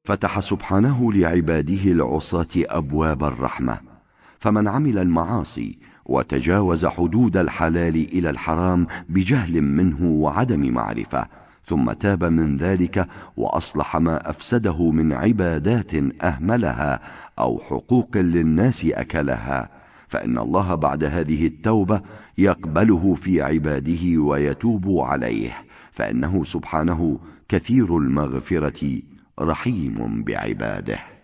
فتح سبحانه لعباده العصاة أبواب الرحمة، فمن عمل المعاصي وتجاوز حدود الحلال إلى الحرام بجهل منه وعدم معرفة، ثم تاب من ذلك وأصلح ما أفسده من عبادات أهملها أو حقوق للناس أكلها، فإن الله بعد هذه التوبة يقبله في عباده ويتوب عليه، فإنه سبحانه كثير المغفرة رحيم بعباده.